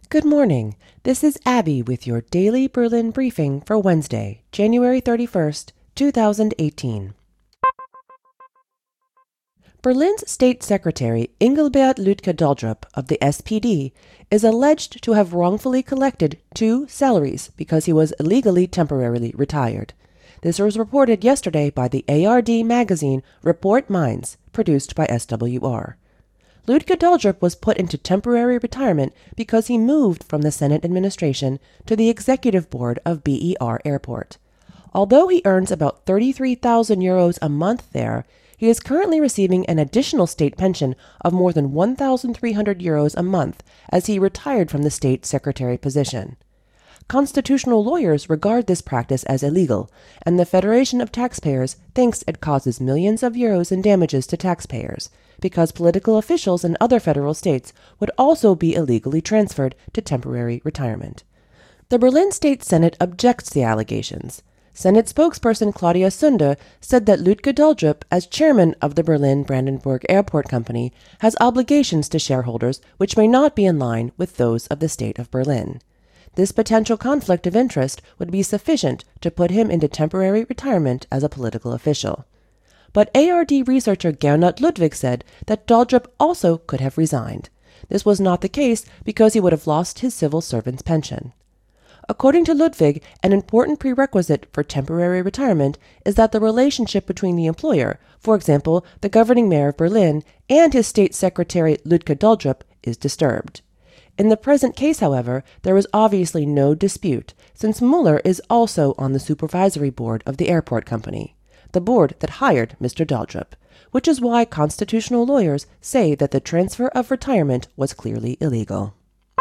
Good morning. This is Abby with your daily Berlin briefing for Wednesday, January 31st, 2018. Berlin's State Secretary Engelbert Lütke-Daldrup of the SPD is alleged to have wrongfully collected 2 salaries because he was illegally temporarily retired. This was reported yesterday by the ARD magazine Report Mainz, produced by SWR. Lütke-Daldrup was put into temporary retirement because he moved from the Senate administration to the executive board of BER Airport. Although he earns about 33,000 euros a month there, he is currently receiving an additional state pension of more than 1,300 euros a month as he retired from the state secretary position. Constitutional lawyers regard this practice as illegal, and the Federation of Taxpayers thinks it causes millions of euros in damages to taxpayers, because political officials in other federal states would also be illegally transferred to temporary retirement. The Berlin State Senate objects to the allegations. Senate spokesperson Claudia Sunder said that Lütke-Daldrup, as chairman of the Berlin-Brandenburg Airport Company, has obligations to shareholders which may not be in line with those of the state of Berlin. This potential conflict of interest would be sufficient to put him into temporary retirement as a political official. But ARD researcher Gernot Ludwig said that Daldrup also could have resigned. This was not the case because he would have lost his civil servant's pension. According to Ludwig, an important prerequisite for temporary retirement is that the relationship between the employer, for example, the governing mayor of Berlin, and his state secretary Lütke-Daldrup, is disturbed. In the present case, however, there is obviously no dispute, since Mueller is also on the supervisory board of the airport company, the board that hired Mr. Daldrup, which is why constitutional lawyers say that the transfer of retirement was clearly illegal.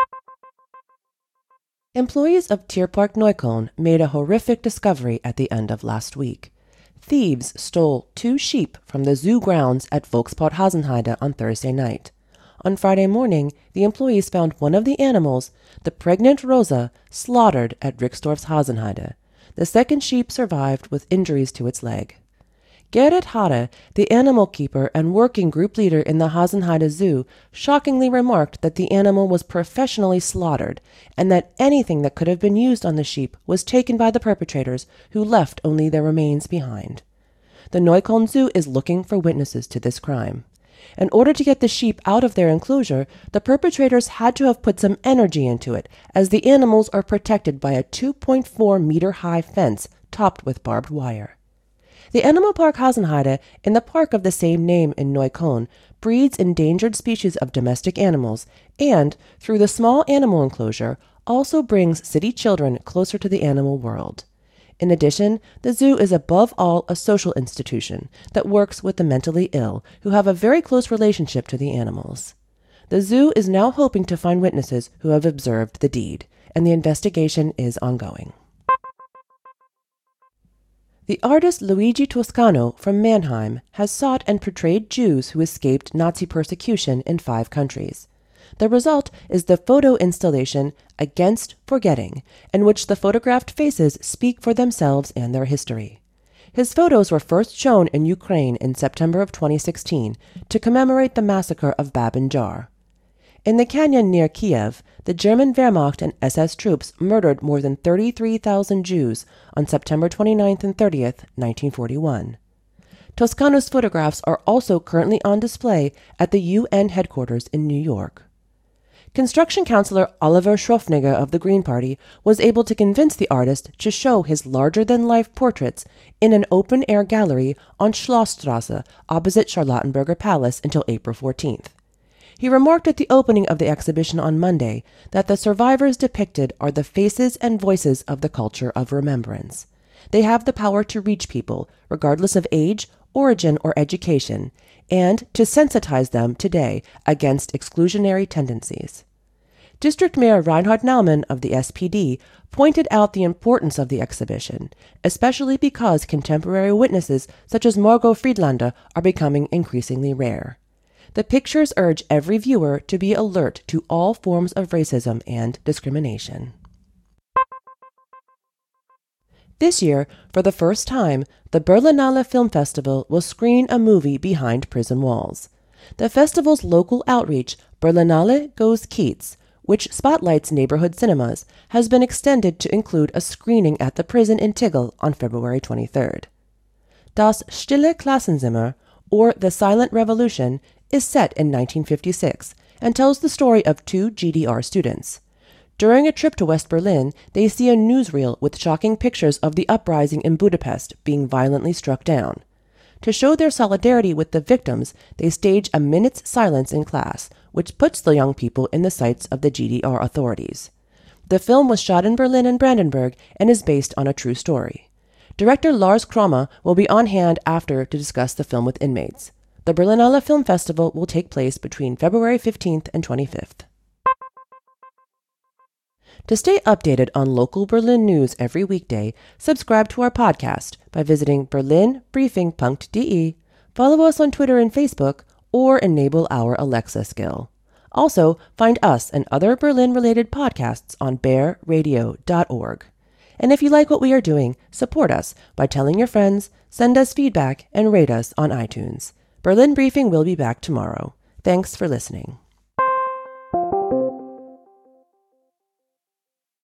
Employees of Tierpark Neukölln made a horrific discovery at the end of last week. Thieves stole 2 sheep from the zoo grounds at Volkspark Hasenheide on Thursday night. On Friday morning, the employees found one of the animals, the pregnant Rosa, slaughtered at Rixdorf's Hasenheide. The second sheep survived with injuries to its leg. Gerrit Hade, the animal keeper and working group leader in the Hasenheide Zoo, shockingly remarked that the animal was professionally slaughtered and that anything that could have been used on the sheep was taken by the perpetrators, who left only their remains behind. The Neukölln Zoo is looking for witnesses to this crime. In order to get the sheep out of their enclosure, the perpetrators had to have put some energy into it, as the animals are protected by a 2.4-meter-high fence topped with barbed wire. The Animal Park Hasenheide, in the park of the same name in Neukölln, breeds endangered species of domestic animals and, through the small animal enclosure, also brings city children closer to the animal world. In addition, the zoo is above all a social institution that works with the mentally ill, who have a very close relationship to the animals. The zoo is now hoping to find witnesses who have observed the deed, and the investigation is ongoing. The artist Luigi Toscano from Mannheim has sought and portrayed Jews who escaped Nazi persecution in 5 countries. The result is the photo installation Against Forgetting, in which the photographed faces speak for themselves and their history. His photos were first shown in Ukraine in September of 2016 to commemorate the massacre of Babin Jar. In the canyon near Kiev, the German Wehrmacht and SS troops murdered more than 33,000 Jews on September 29th and 30th, 1941. Toscano's photographs are also currently on display at the UN headquarters in New York. Construction councilor Oliver Schroffniger of the Green Party was able to convince the artist to show his larger-than-life portraits in an open-air gallery on Schlossstrasse opposite Charlottenburger Palace until April 14th. He remarked at the opening of the exhibition on Monday that the survivors depicted are the faces and voices of the culture of remembrance. They have the power to reach people, regardless of age, origin, or education, and to sensitize them today against exclusionary tendencies. District Mayor Reinhard Naumann of the SPD pointed out the importance of the exhibition, especially because contemporary witnesses such as Margot Friedlander are becoming increasingly rare. The pictures urge every viewer to be alert to all forms of racism and discrimination. This year, for the first time, the Berlinale Film Festival will screen a movie behind prison walls. The festival's local outreach, Berlinale Goes Kiez, which spotlights neighborhood cinemas, has been extended to include a screening at the prison in Tiggle on February 23rd. Das Stille Klassenzimmer, or The Silent Revolution, is set in 1956 and tells the story of two GDR students. During a trip to West Berlin, they see a newsreel with shocking pictures of the uprising in Budapest being violently struck down. To show their solidarity with the victims, they stage a minute's silence in class, which puts the young people in the sights of the GDR authorities. The film was shot in Berlin and Brandenburg and is based on a true story. Director Lars Kromme will be on hand after to discuss the film with inmates. The Berlinale Film Festival will take place between February 15th and 25th. To stay updated on local Berlin news every weekday, subscribe to our podcast by visiting berlinbriefing.de, follow us on Twitter and Facebook, or enable our Alexa skill. Also, find us and other Berlin-related podcasts on bearradio.org. And if you like what we are doing, support us by telling your friends, send us feedback, and rate us on iTunes. Berlin Briefing will be back tomorrow. Thanks for listening.